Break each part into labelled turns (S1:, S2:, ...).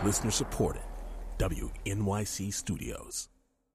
S1: Listener supported. WNYC Studios.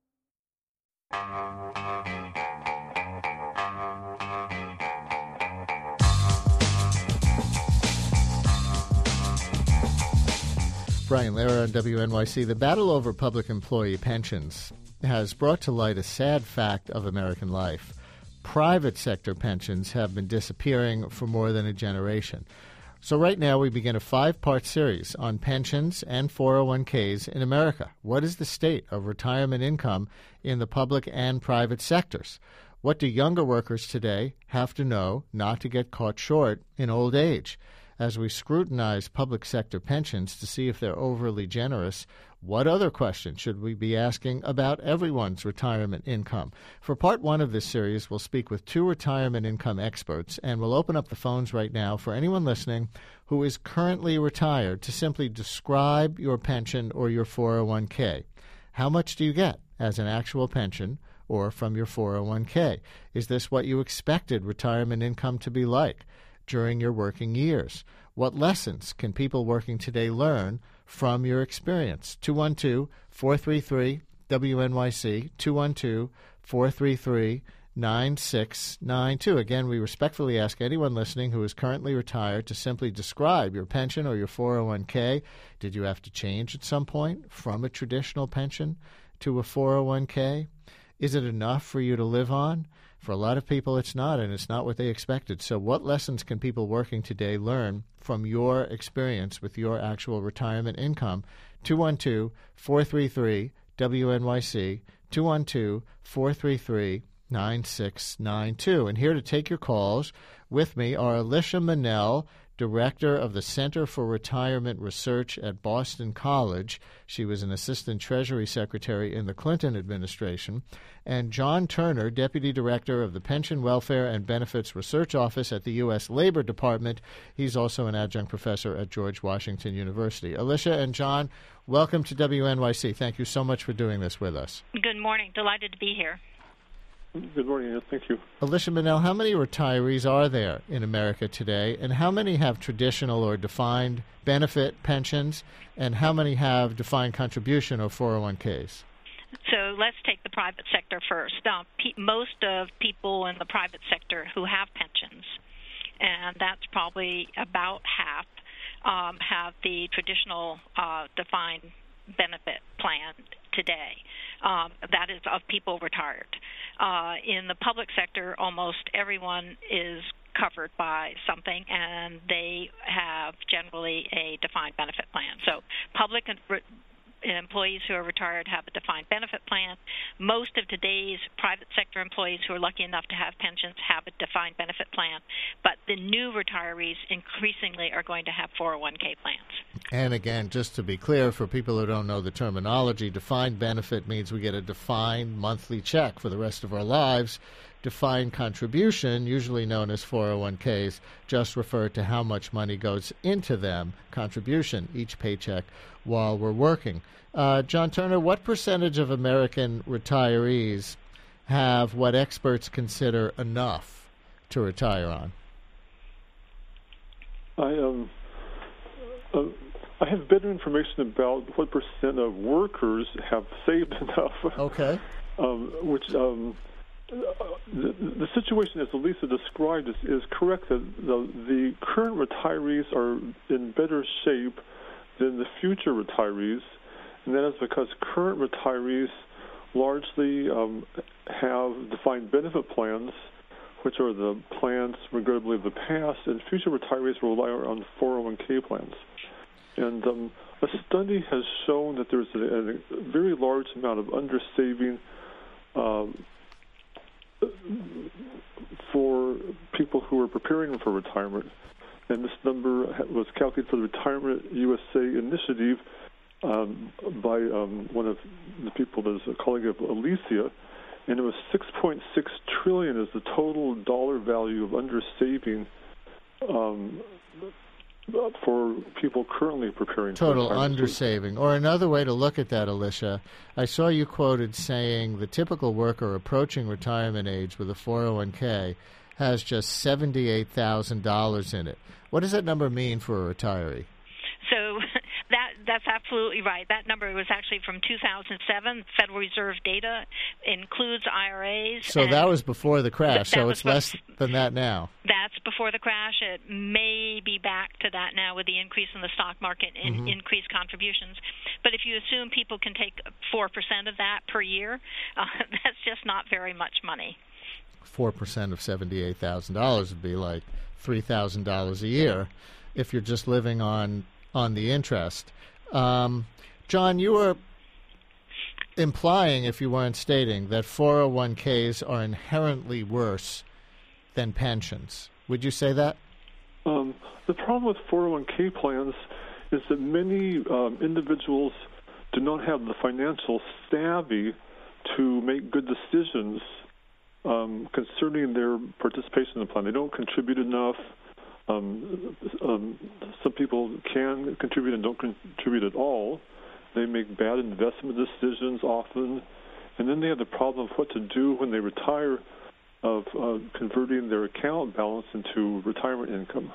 S2: Brian Lehrer on WNYC. The battle over public employee pensions has brought to light a sad fact of American life. Private sector pensions have been disappearing for more than a generation. So right now we begin a 5-part series on pensions and 401ks in America. What is the state of retirement income in the public and private sectors? What do younger workers today have to know not to get caught short in old age? As we scrutinize public sector pensions to see if they're overly generous, what other questions should we be asking about everyone's retirement income? For part 1 of this series, we'll speak with 2 retirement income experts, and we'll open up the phones right now for anyone listening who is currently retired to simply describe your pension or your 401k. How much do you get as an actual pension or from your 401k? Is this what you expected retirement income to be like during your working years? What lessons can people working today learn from your experience? 212-433-WNYC, 212-433-9692. Again, we respectfully ask anyone listening who is currently retired to simply describe your pension or your 401k. Did you have to change at some point from a traditional pension to a 401k? Is it enough for you to live on? For a lot of people, it's not, and it's not what they expected. So what lessons can people working today learn from your experience with your actual retirement income? 212-433-WNYC, 212-433-9692. And here to take your calls with me are Alicia Manel, Director of the Center for Retirement Research at Boston College. She was an Assistant Treasury Secretary in the Clinton administration. And John Turner, Deputy Director of the Pension Welfare and Benefits Research Office at the U.S. Labor Department. He's also an adjunct professor at George Washington University. Alicia and John, welcome to WNYC. Thank you so much for doing this with us.
S3: Good morning. Delighted to be here.
S4: Good morning. Thank you.
S2: Alicia Manel, how many retirees are there in America today, and how many have traditional or defined benefit pensions, and how many have defined contribution or 401ks?
S3: So let's take the private sector first. Most of people in the private sector who have pensions, and that's probably about half, have the traditional defined benefit plan today. That is of people retired. In the public sector, almost everyone is covered by something, and they have generally a defined benefit plan. So public employees who are retired have a defined benefit plan. Most of today's private sector employees who are lucky enough to have pensions have a defined benefit plan, but the new retirees increasingly are going to have 401k plans.
S2: And again, just to be clear, for people who don't know the terminology, defined benefit means we get a defined monthly check for the rest of our lives. Defined contribution, usually known as 401ks, just refer to how much money goes into them, contribution, each paycheck while we're working. John Turner, what percentage of American retirees have what experts consider enough to retire on?
S4: I have better information about what percent of workers have saved enough.
S2: Okay.
S4: The situation, as Elisa described, is correct. That the current retirees are in better shape than the future retirees, and that is because current retirees largely have defined benefit plans, which are the plans, regrettably, of the past, and future retirees rely on 401k plans. And a study has shown that there's a very large amount of undersaving for people who are preparing for retirement. And this number was calculated for the Retirement USA initiative by one of the people that is a colleague of Alicia, and it was $6.6 trillion is the total dollar value of undersaving for people currently preparing
S2: total
S4: for retirement.
S2: Undersaving. Or another way to look at that, Alicia, I saw you quoted saying the typical worker approaching retirement age with a 401k has just $78,000 in it. What does that number mean for a retiree?
S3: So That's absolutely right. That number was actually from 2007. Federal Reserve data includes IRAs.
S2: So that was before the crash, so it's less than that now.
S3: That's before the crash. It may be back to that now with the increase in the stock market and increased contributions. But if you assume people can take 4% of that per year, that's just not very much money.
S2: 4% of $78,000 would be like $3,000 a year if you're just living on the interest. John, you were implying, if you weren't stating, that 401ks are inherently worse than pensions. Would you say that?
S4: The problem with 401k plans is that many individuals do not have the financial savvy to make good decisions concerning their participation in the plan. They don't contribute enough. Some people can contribute and don't contribute at all. They make bad investment decisions often. And then they have the problem of what to do when they retire, of converting their account balance into retirement income.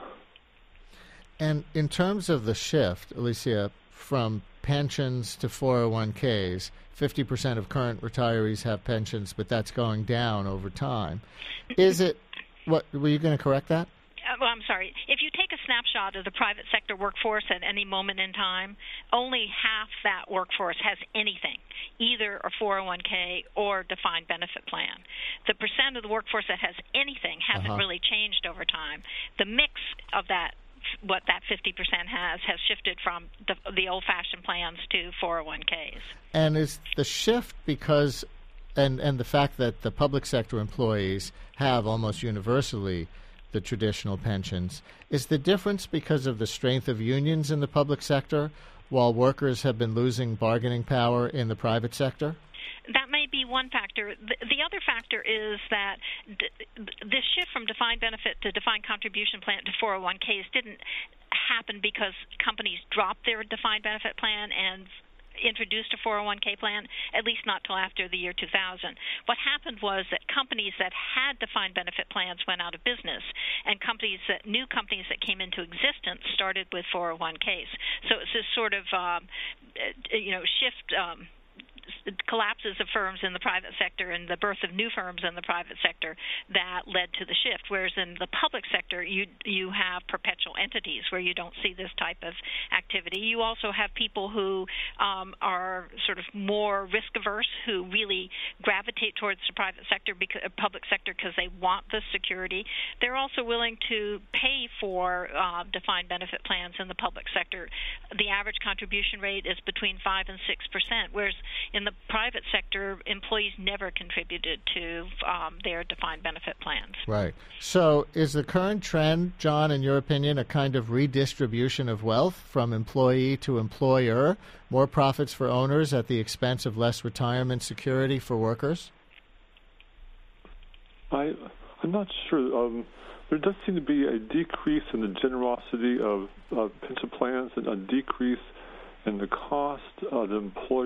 S2: And in terms of the shift, Alicia, from pensions to 401ks, 50% of current retirees have pensions, but that's going down over time. Is it, what, were you going to correct that?
S3: Well, I'm sorry. If you take a snapshot of the private sector workforce at any moment in time, only half that workforce has anything, either a 401k or defined benefit plan. The percent of the workforce that has anything hasn't really changed over time. The mix of that, what that 50% has shifted from the old-fashioned plans to 401ks. And
S2: is the shift because, and the fact that the public sector employees have almost universally the traditional pensions, is the difference because of the strength of unions in the public sector while workers have been losing bargaining power in the private sector?
S3: That may be one factor. The other factor is that this shift from defined benefit to defined contribution plan to 401ks didn't happen because companies dropped their defined benefit plan and introduced a 401k plan, at least not till after the year 2000. What happened was that companies that had defined benefit plans went out of business, and new companies that came into existence started with 401ks. So it's this sort of shift. Collapses of firms in the private sector and the birth of new firms in the private sector that led to the shift, whereas in the public sector you have perpetual entities where you don't see this type of activity. You also have people who are sort of more risk averse, who really gravitate towards the private sector, public sector, because they want the security. They're also willing to pay for defined benefit plans in the public sector. The average contribution rate is between 5 and 6%, whereas in the private sector, employees never contributed to their defined benefit plans.
S2: Right. So is the current trend, John, in your opinion, a kind of redistribution of wealth from employee to employer, more profits for owners at the expense of less retirement security for workers?
S4: I'm not sure. There does seem to be a decrease in the generosity of pension plans and a decrease in the cost the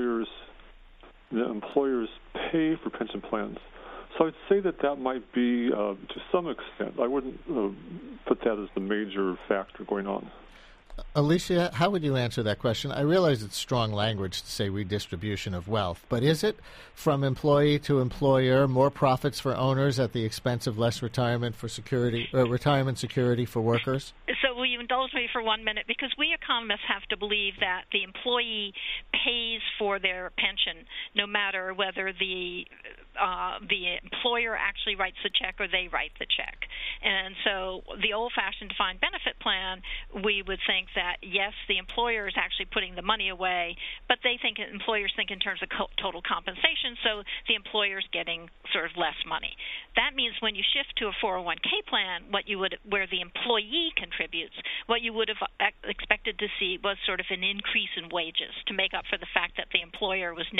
S4: employers pay for pension plans. So I'd say that might be, to some extent, I wouldn't put that as the major factor going on.
S2: Alicia, how would you answer that question? I realize it's strong language to say redistribution of wealth, but is it from employee to employer, more profits for owners at the expense of less retirement security for workers?
S3: So will you indulge me for 1 minute? Because we economists have to believe that the employee pays for their pension, no matter whether the employer actually writes the check or they write the check. And so the old-fashioned defined benefit plan, we would think that, yes, the employer is actually putting the money away, but employers think in terms of total compensation, so the employer's getting sort of less money. That means when you shift to a 401k plan, where the employee contributes, what you would have expected to see was sort of an increase in wages to make up for the fact that the employer was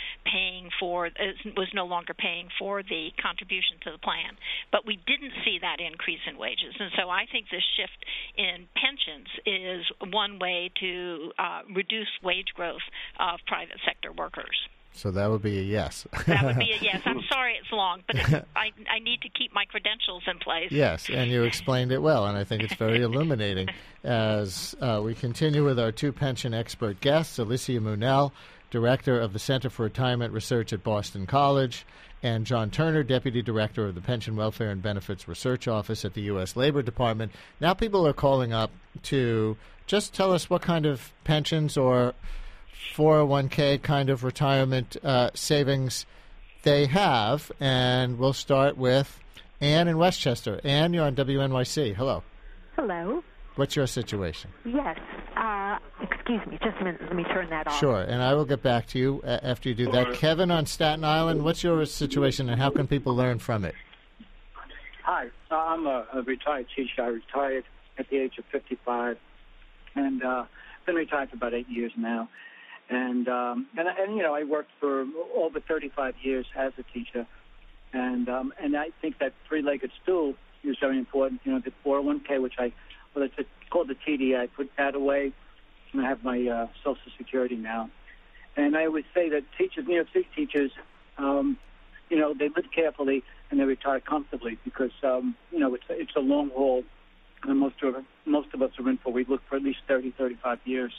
S3: no longer paying for the contribution to the plan. But we didn't see that increase in wages. And so I think this shift in pensions is one way to reduce wage growth of private sector workers.
S2: So that would be a yes.
S3: That would be a yes. I'm sorry it's long, but I need to keep my credentials in place.
S2: Yes, and you explained it well, and I think it's very illuminating. As we continue with our two pension expert guests, Alicia Munell, Director of the Center for Retirement Research at Boston College, and John Turner, Deputy Director of the Pension Welfare and Benefits Research Office at the U.S. Labor Department. Now people are calling up to just tell us what kind of pensions or 401k kind of retirement savings they have, and we'll start with Ann in Westchester. Ann, you're on WNYC. Hello.
S5: Hello.
S2: What's your situation?
S5: Yes. Excuse me, just a minute. Let me turn that off.
S2: Sure, and I will get back to you after you do that. Kevin on Staten Island, what's your situation, and how can people learn from it?
S6: Hi, I'm a retired teacher. I retired at the age of 55, and been retired for about 8 years now. And you know, I worked for over 35 years as a teacher, and I think that three-legged stool is very important. You know, the 401k, which it's called the TD. I put that away, and I have my Social Security now. And I always say that teachers, New York City teachers, you know, they live carefully and they retire comfortably because you know, it's a long haul, and most of us are in for. We look for at least 30, 35 years.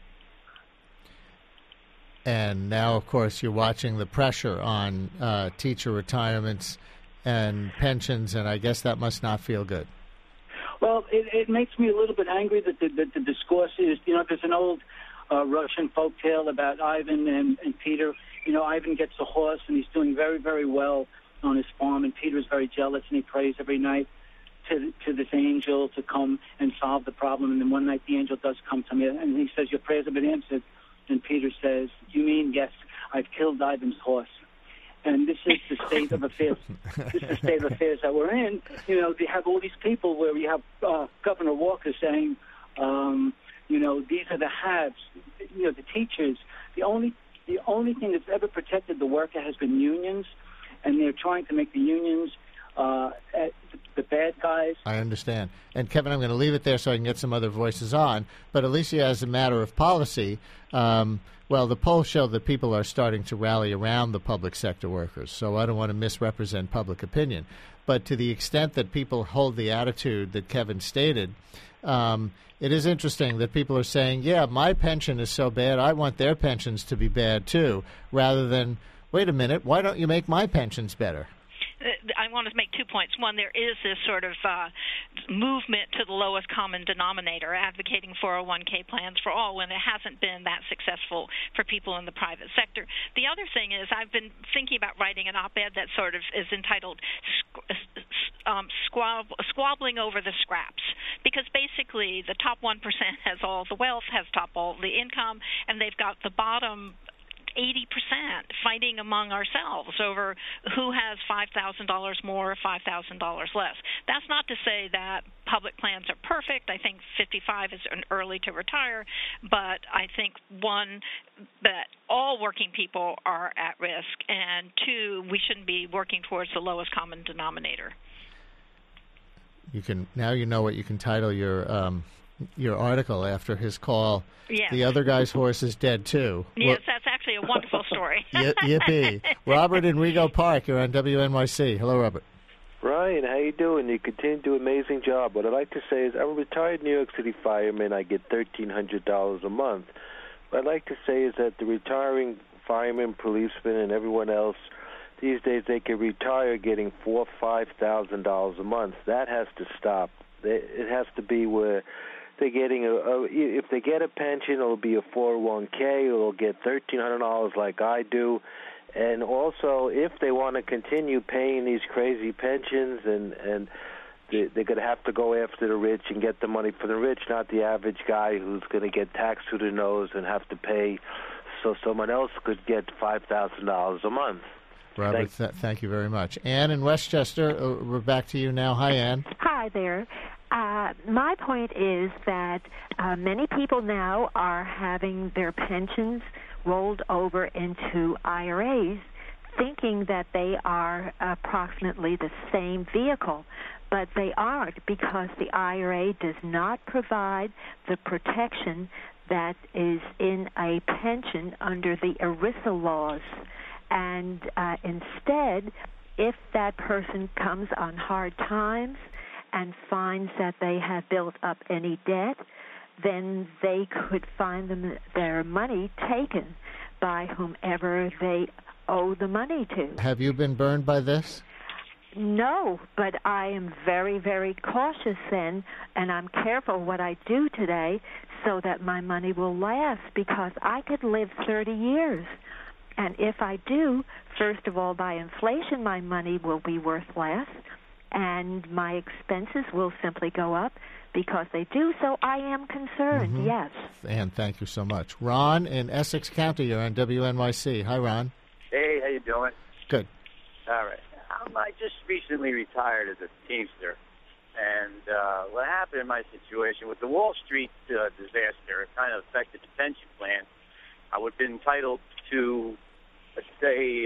S2: And now, of course, you're watching the pressure on teacher retirements and pensions, and I guess that must not feel good.
S6: Well, it makes me a little bit angry that the discourse is, you know, there's an old Russian folk tale about Ivan and Peter. You know, Ivan gets a horse, and he's doing very, very well on his farm, and Peter's very jealous, and he prays every night to this angel to come and solve the problem. And then one night the angel does come to me, and he says, your prayers have been answered. And Peter says, you mean, yes, I've killed Ivan's horse. And this is the state of affairs. This is the state of affairs that we're in. You know, they have all these people where we have Governor Walker saying, you know, these are the haves. You know, the teachers. The only thing that's ever protected the worker has been unions, and they're trying to make the unions the bad guys.
S2: I understand. And, Kevin, I'm going to leave it there so I can get some other voices on. But Alicia, as a matter of policy, well, the polls show that people are starting to rally around the public sector workers, so I don't want to misrepresent public opinion. But to the extent that people hold the attitude that Kevin stated, it is interesting that people are saying, yeah, my pension is so bad, I want their pensions to be bad too, rather than, wait a minute, why don't you make my pensions better?
S3: I want to make 2 points. One, there is this sort of movement to the lowest common denominator, advocating 401k plans for all when it hasn't been that successful for people in the private sector. The other thing is I've been thinking about writing an op-ed that sort of is entitled Squabbling Over the Scraps, because basically the top 1% has all the wealth, has all the income, and they've got the bottom 80% fighting among ourselves over who has $5,000 more or $5,000 less. That's not to say that public plans are perfect. I think 55 is early to retire, but I think, one, that all working people are at risk, and two, we shouldn't be working towards the lowest common denominator.
S2: You can now you know what you can title your article after his call.
S3: Yes.
S2: The other guy's horse is dead too.
S3: Yes, that's actually a wonderful story.
S2: Yippee. Robert in Rego Park, you're on WNYC. Hello, Robert.
S7: Ryan, how you doing? You continue to do an amazing job. What I'd like to say is I'm a retired New York City fireman. I get $1,300 a month. What I'd like to say is that the retiring firemen, policemen, and everyone else, these days they can retire getting $4,000 or $5,000 a month. That has to stop. It has to be where they're getting if they get a pension, it'll be a 401k. It'll get $1,300 like I do, and also if they want to continue paying these crazy pensions, and they're going to have to go after the rich and get the money for the rich, not the average guy who's going to get taxed through the nose and have to pay, so someone else could get $5,000 a month.
S2: Robert, thank you very much. Ann in Westchester, we're back to you now. Hi, Ann.
S5: Hi there. My point is that many people now are having their pensions rolled over into IRAs, thinking that they are approximately the same vehicle, but they aren't, because the IRA does not provide the protection that is in a pension under the ERISA laws. And instead, if that person comes on hard times and finds that they have built up any debt, then they could find their money taken by whomever they owe the money to.
S2: Have you been burned by this?
S5: No, but I am very, very cautious then, and I'm careful what I do today so that my money will last, because I could live 30 years. And if I do, first of all, by inflation, my money will be worth less, and my expenses will simply go up because they do. So I am concerned, yes.
S2: And thank you so much. Ron in Essex County, you're on WNYC. Hi, Ron.
S8: Hey, how you doing?
S2: Good.
S8: All right. I just recently retired as a Teamster, and what happened in my situation with the Wall Street disaster, it kind of affected the pension plan. I would have been entitled to, let's say,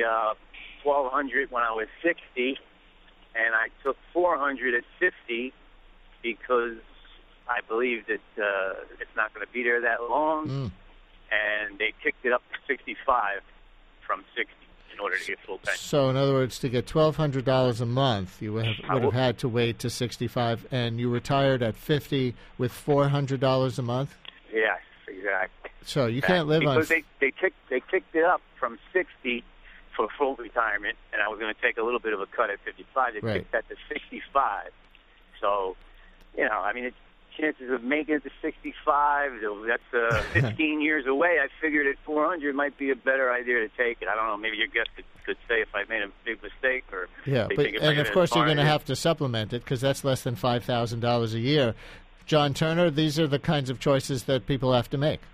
S8: $1,200 when I was 60, and I took $400 at 50 because I believe that it's not going to be there that long, and they kicked it up to 65 from 60. In order to get full pension.
S2: So, in other words, to get $1,200 a month, you would have had to wait to 65, and you retired at 50 with $400 a month?
S8: Yes, exactly.
S2: So you can't live
S8: because
S2: on...
S8: They kicked it up from 60 for full retirement, and I was going to take a little bit of a cut at 55. They kicked that to 65. So, I mean, chances of making it to 65, that's 15 years away. I figured at 400 might be a better idea to take it. I don't know, maybe your guest could say if I made a big mistake. Or
S2: and of course you're going to have to supplement it because that's less than $5,000 a year. John Turner, these are the kinds of choices that people have to make.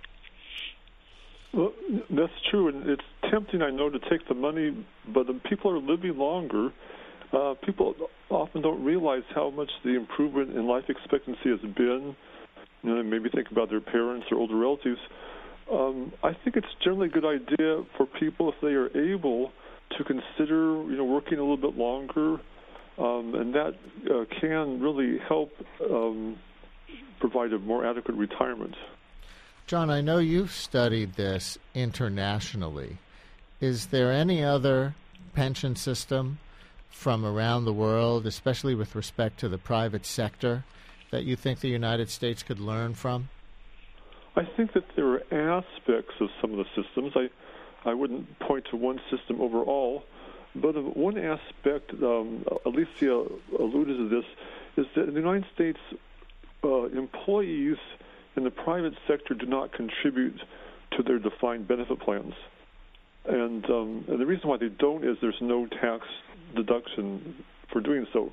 S4: Well, that's true, and it's tempting, I know, to take the money, but people are living longer. People often don't realize how much the improvement in life expectancy has been. Maybe think about their parents or older relatives. I think it's generally a good idea for people, if they are able, to consider, working a little bit longer, and that can really help provide a more adequate retirement.
S2: John, I know you've studied this internationally. Is there any other pension system from around the world, especially with respect to the private sector, that you think the United States could learn from?
S4: I think that there are aspects of some of the systems. I wouldn't point to one system overall, but one aspect, Alicia alluded to this, is that in the United States, employees in the private sector do not contribute to their defined benefit plans. And the reason why they don't is there's no tax deduction for doing so.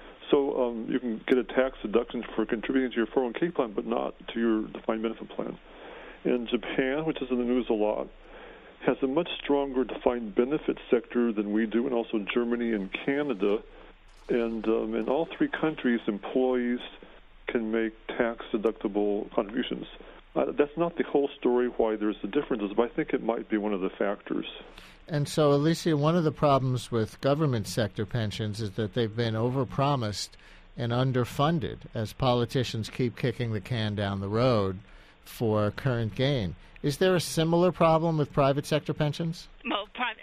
S4: So you can get a tax deduction for contributing to your 401k plan, but not to your defined benefit plan. And Japan, which is in the news a lot, has a much stronger defined benefit sector than we do, and also Germany and Canada. And in all three countries, employees can make tax-deductible contributions. That's not the whole story why there's the differences, but I think it might be one of the factors.
S2: And so, Alicia, one of the problems with government sector pensions is that they've been overpromised and underfunded as politicians keep kicking the can down the road for current gain. Is there a similar problem with private sector pensions?
S3: Well,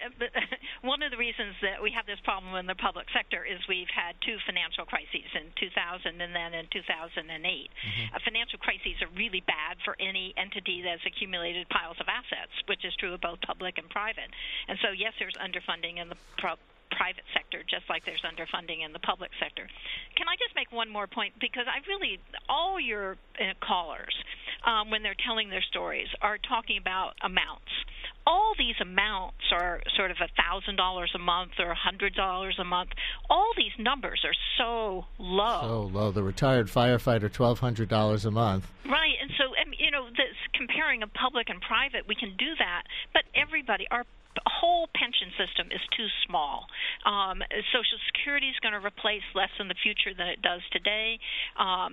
S3: one of the reasons that we have this problem in the public sector is we've had two financial crises in 2000 and then in 2008. Financial crises are really bad for any entity that's accumulated piles of assets, which is true of both public and private. And so, yes, there's underfunding in the private sector, just like there's underfunding in the public sector. Can I just make one more point? Because all your callers, when they're telling their stories, are talking about amounts. All these amounts are sort of $1,000 a month or $100 a month. All these numbers are so low.
S2: So low. The retired firefighter, $1,200 a month.
S3: Right. And so, comparing a public and private, we can do that. But everybody, our whole pension system is too small. Social Security is going to replace less in the future than it does today.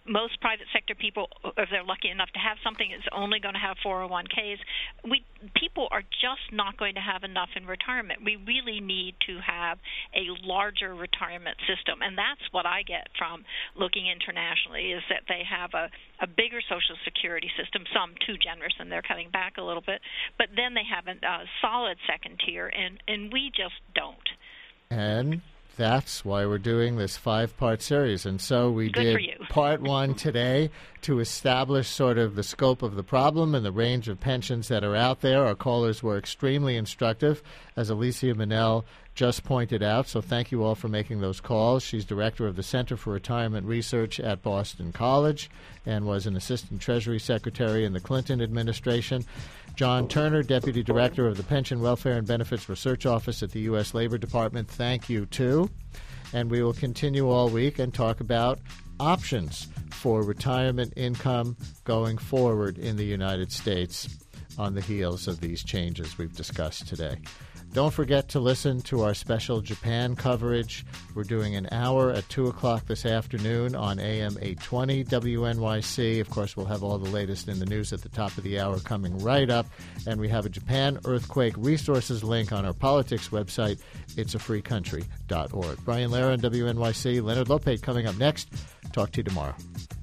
S3: most private sector people, if they're lucky enough to have something, is only going to have 401ks. People are just not going to have enough in retirement. We really need to have a larger retirement system, and that's what I get from looking internationally, is that they have a bigger Social Security system, some too generous, and they're cutting back a little bit, but then they have a solid second tier, and we just don't.
S2: And that's why we're doing this 5-part series. And so we did part 1 today to establish sort of the scope of the problem and the range of pensions that are out there. Our callers were extremely instructive, as Alicia Manel just pointed out. So thank you all for making those calls. She's director of the Center for Retirement Research at Boston College and was an assistant Treasury Secretary in the Clinton administration. John Turner, Deputy Director of the Pension Welfare and Benefits Research Office at the U.S. Labor Department. Thank you, too. And we will continue all week and talk about options for retirement income going forward in the United States on the heels of these changes we've discussed today. Don't forget to listen to our special Japan coverage. We're doing an hour at 2 o'clock this afternoon on AM 820 WNYC. Of course, we'll have all the latest in the news at the top of the hour coming right up. And we have a Japan Earthquake Resources link on our politics website, itsafreecountry.org. Brian Lara on WNYC. Leonard Lopate coming up next. Talk to you tomorrow.